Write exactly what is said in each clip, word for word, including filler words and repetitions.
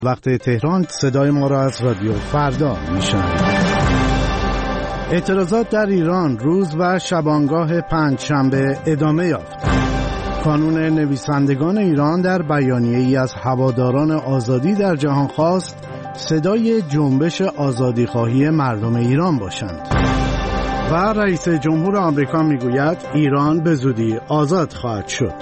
وقت تهران صدای ما را از رادیو فردا میشنوید. اعتراضات در ایران روز و شبانگاه پنجشنبه ادامه یافت. کانون نویسندگان ایران در بیانیه‌ای از هواداران آزادی در جهان خواست صدای جنبش آزادیخواهی مردم ایران باشند. و رئیس جمهور آمریکا میگوید ایران به زودی آزاد خواهد شد.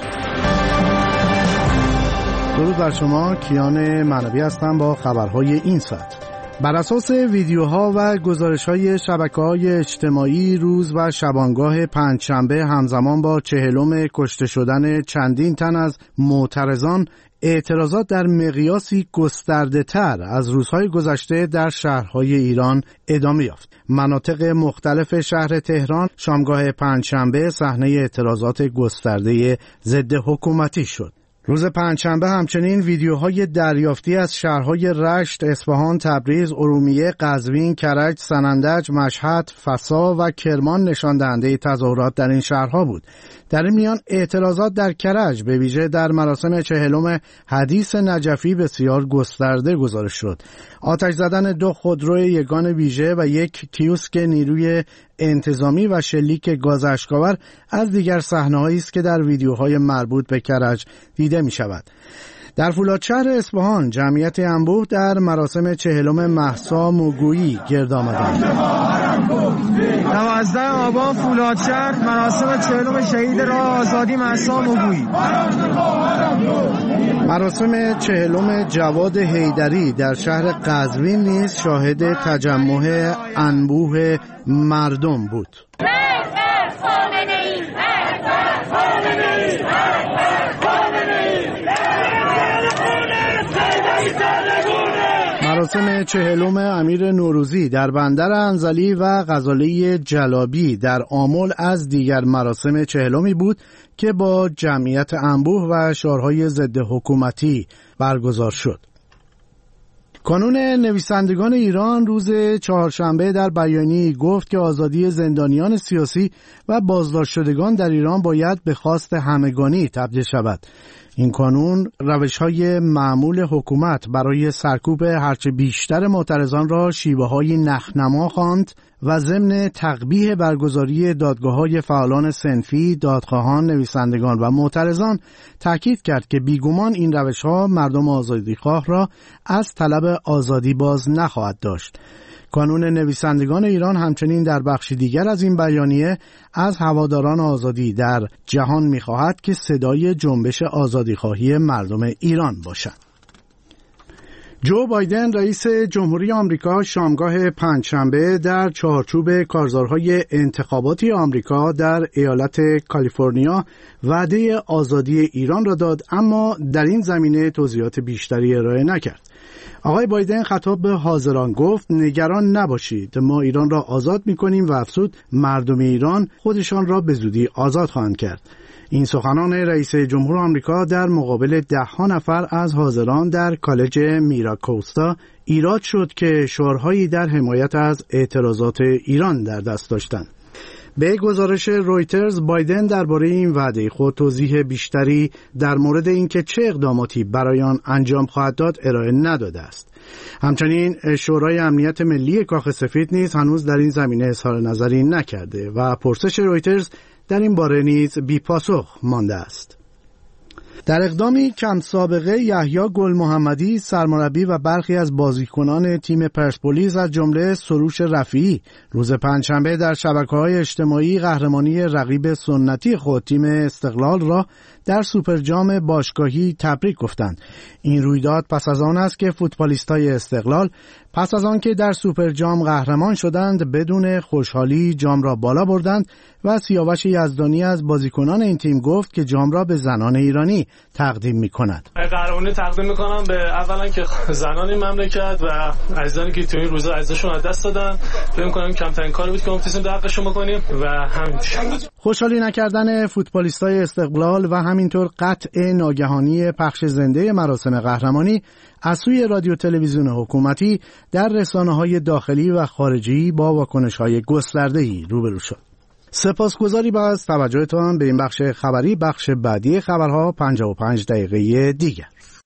درود بر شما، کیان معنوی هستم با خبرهای این ساعت. بر اساس ویدیوها و گزارش‌های شبکه‌های اجتماعی روز و شبانگاه پنجشنبه همزمان با چهلم کشته شدن چندین تن از معترضان، اعتراضات در مقیاسی گسترده‌تر از روزهای گذشته در شهرهای ایران ادامه یافت. مناطق مختلف شهر تهران شامگاه پنجشنبه صحنه اعتراضات گسترده ضد حکومتی شد. روز پنجشنبه همچنین ویدیوهای دریافتی از شهرهای رشت، اصفهان، تبریز، ارومیه، قزوین، کرج، سنندج، مشهد، فسا و کرمان نشان دهنده تظاهرات در این شهرها بود. در این میان اعتراضات در کرج به ویژه در مراسم چهلم حدیث نجفی بسیار گسترده گزارش شد. آتش زدن دو خودرو یگان ویژه و یک کیوسک نیروی انتظامی و شلیک گاز اشک‌آور از دیگر صحنه‌هایی است که در ویدیوهای مربوط به کرج دیده می‌شود. در فولادشهر اصفهان جمعیت انبوه در مراسم چهلم مهسا موگویی گرد آمدند. دوازده آبان فولادشهر مراسم چهلم شهید راه آزادی مهسا موگویی. مراسم چهلم جواد حیدری در شهر قزوین نیز شاهد تجمع انبوه مردم بود. مراسم چهلم امیر نوروزی در بندر انزلی و غزاله جلابی در آمل از دیگر مراسم چهلمی بود که با جمعیت انبوه و شعارهای ضد حکومتی برگزار شد. کانون نویسندگان ایران روز چهارشنبه در بیانیه‌ای گفت که آزادی زندانیان سیاسی و بازداشت شدگان در ایران باید به خواست همگانی تبدیل شود. این کانون روش‌های معمول حکومت برای سرکوب هرچه بیشتر معترضان را شیوه‌های نخنما خواند و ضمن تقبیح برگزاری دادگاه‌های فعالان صنفی، دادخواهان، نویسندگان و معترضان تاکید کرد که بیگمان این روش‌ها مردم آزادیخواه را از طلب آزادی باز نخواهد داشت. کانون نویسندگان ایران همچنین در بخشی دیگر از این بیانیه از هواداران آزادی در جهان می‌خواهد که صدای جنبش آزادیخواهی مردم ایران باشند. جو بایدن رئیس جمهوری آمریکا شامگاه پنجشنبه در چارچوب کارزارهای انتخاباتی آمریکا در ایالت کالیفرنیا وعده آزادی ایران را داد، اما در این زمینه توضیحات بیشتری ارائه نکرد. آقای بایدن خطاب به حاضران گفت نگران نباشید، ما ایران را آزاد می‌کنیم و افزود مردم ایران خودشان را به زودی آزاد خواهند کرد. این سخنان رئیس جمهور آمریکا در مقابل ده ها نفر از حاضران در کالج میراکوستا ایراد شد که شعارهایی در حمایت از اعتراضات ایران در دست داشتند. به گزارش رویترز بایدن درباره این وعده خود توضیح بیشتری در مورد اینکه چه اقداماتی برای آن انجام خواهد داد ارائه نداده است. همچنین شورای امنیت ملی کاخ سفید نیز هنوز در این زمینه اظهار نظری نکرده و پرسش رویترز در این باره نیز بی پاسخ مانده است. در اقدامی کم سابقه یحیی گل محمدی سرمربی و برخی از بازیکنان تیم پرسپولیس از جمله سروش رفیعی روز پنجشنبه در شبکه‌های اجتماعی قهرمانی رقیب سنتی خود تیم استقلال را در سوپرجام باشگاهی تبریک گفتند. این رویداد پس از آن است که فوتبالیستای استقلال پس از آن که در سوپرجام قهرمان شدند بدون خوشحالی جام را بالا بردند و سیاوش یزدانی از بازیکنان این تیم گفت که جام را به زنان ایرانی تقدیم می‌کند. قهرمانی تقدیم می‌کنم به اولا که زنان این مملکت و عزیزانی که تو این روزا عزیزشون از دست دادن. فکر می‌کنم کمترین کاری بود که ما می‌تونیم در حقشون بکنیم و همین. خوشحالی نکردن فوتبالیستای استقلال و همینطور قطع ناگهانی پخش زنده مراسم قهرمانی از سوی رادیو تلویزیون حکومتی در رسانه‌های داخلی و خارجی با واکنش‌های گسترده‌ای روبرو شد. سپاسگزاری باز توجهتان به این بخش خبری. بخش بعدی خبرها پنجاه و پنج دقیقه دیگر.